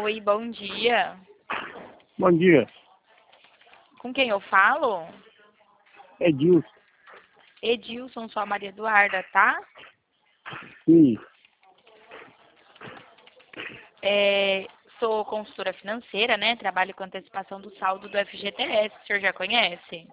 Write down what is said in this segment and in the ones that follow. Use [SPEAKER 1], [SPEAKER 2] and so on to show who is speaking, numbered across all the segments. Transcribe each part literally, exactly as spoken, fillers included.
[SPEAKER 1] Oi, bom dia.
[SPEAKER 2] Bom dia,
[SPEAKER 1] Com quem eu falo?
[SPEAKER 2] Edilson.
[SPEAKER 1] Edilson, sou a Maria Eduarda, tá?
[SPEAKER 2] Sim,
[SPEAKER 1] É, sou consultora financeira, né? Trabalho com antecipação do saldo do F G T S. O senhor já conhece?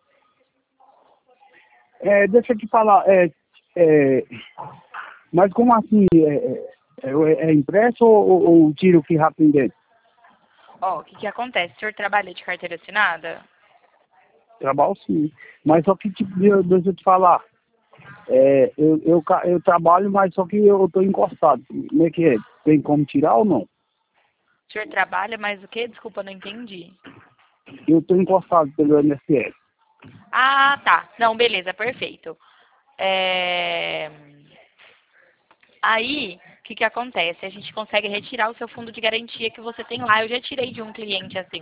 [SPEAKER 2] é, deixa eu te falar, é, é, mas como assim, é, é, é- é impresso ou, ou, ou tiro que rápido dentro?
[SPEAKER 1] Ó, o que que acontece? O senhor trabalha de carteira assinada?
[SPEAKER 2] Trabalho sim, mas só que, tipo, de- deixa eu te falar, é, eu, eu, ca- eu trabalho, mas só que eu tô encostado, como é que é? Tem como tirar ou não?
[SPEAKER 1] O senhor trabalha, mas o quê? Desculpa, não entendi.
[SPEAKER 2] Eu tô encostado pelo I N S S.
[SPEAKER 1] Ah, tá. Não, beleza, perfeito. É... Aí, o que que acontece? A gente consegue retirar o seu fundo de garantia que você tem lá. Eu já tirei de um cliente assim.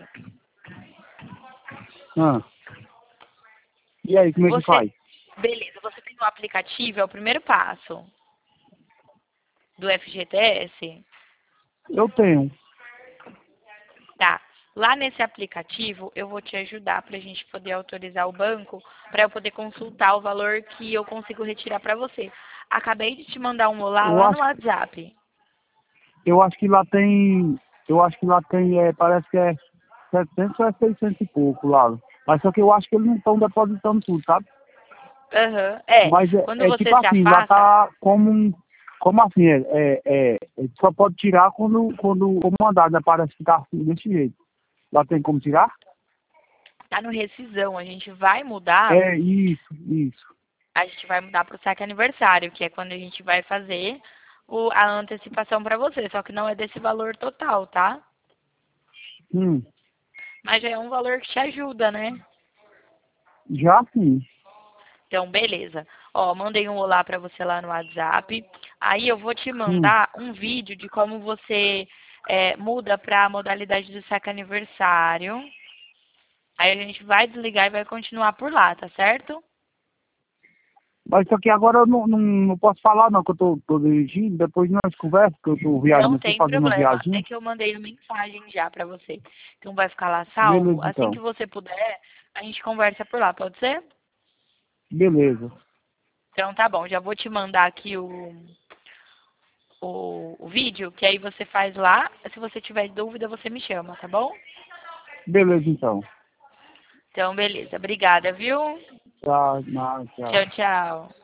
[SPEAKER 2] Ah, e aí, como é que
[SPEAKER 1] Você,
[SPEAKER 2] faz?
[SPEAKER 1] beleza, você tem o aplicativo, é o primeiro passo do F G T S?
[SPEAKER 2] Eu tenho.
[SPEAKER 1] Tá. Lá nesse aplicativo, eu vou te ajudar para a gente poder autorizar o banco, para eu poder consultar o valor que eu consigo retirar para você. Acabei de te mandar um olá
[SPEAKER 2] Eu
[SPEAKER 1] lá no
[SPEAKER 2] acho,
[SPEAKER 1] WhatsApp.
[SPEAKER 2] eu acho que lá tem, eu acho que lá tem, é, parece que é setecentos ou é seiscentos e pouco lá. Mas só que eu acho que eles não estão depositando tudo, sabe?
[SPEAKER 1] Aham. É,
[SPEAKER 2] Mas é,
[SPEAKER 1] quando
[SPEAKER 2] é
[SPEAKER 1] você
[SPEAKER 2] tipo
[SPEAKER 1] se
[SPEAKER 2] assim, lá
[SPEAKER 1] afasta,
[SPEAKER 2] tá como um. Como assim? É, é, é, é, só pode tirar quando, quando o comandado, né? Parece que tá assim, desse jeito. Lá tem como tirar?
[SPEAKER 1] tá no rescisão, a gente vai mudar,
[SPEAKER 2] É isso, isso.
[SPEAKER 1] a gente vai mudar para o saque aniversário, que é quando a gente vai fazer o, a antecipação para você, só que não é desse valor total, tá?
[SPEAKER 2] Hum,
[SPEAKER 1] Mas já é um valor que te ajuda, né?
[SPEAKER 2] já sim.
[SPEAKER 1] Então, beleza. Ó, mandei um olá pra você lá no WhatsApp. Aí eu vou te
[SPEAKER 2] Hum.
[SPEAKER 1] mandar um vídeo de como você é, muda para a modalidade do saque aniversário. Aí a gente vai desligar e vai continuar por lá, tá certo?
[SPEAKER 2] Mas só que agora eu não, não, não posso falar não, que eu tô, tô dirigindo, depois nós conversamos, que eu tô viajando
[SPEAKER 1] Não
[SPEAKER 2] aqui,
[SPEAKER 1] tem
[SPEAKER 2] fazendo uma
[SPEAKER 1] problema. É
[SPEAKER 2] viagem.
[SPEAKER 1] que eu mandei a mensagem já pra você. Então vai ficar lá salvo.
[SPEAKER 2] Beleza
[SPEAKER 1] Assim que
[SPEAKER 2] então.
[SPEAKER 1] você puder, a gente conversa por lá, pode ser?
[SPEAKER 2] Beleza.
[SPEAKER 1] Então tá bom, já vou te mandar aqui o, o, o vídeo, que aí você faz lá. Se você tiver dúvida, você me chama, tá bom?
[SPEAKER 2] Beleza então.
[SPEAKER 1] Então, beleza. Obrigada, viu?
[SPEAKER 2] Tchau, tchau.
[SPEAKER 1] Tchau, tchau.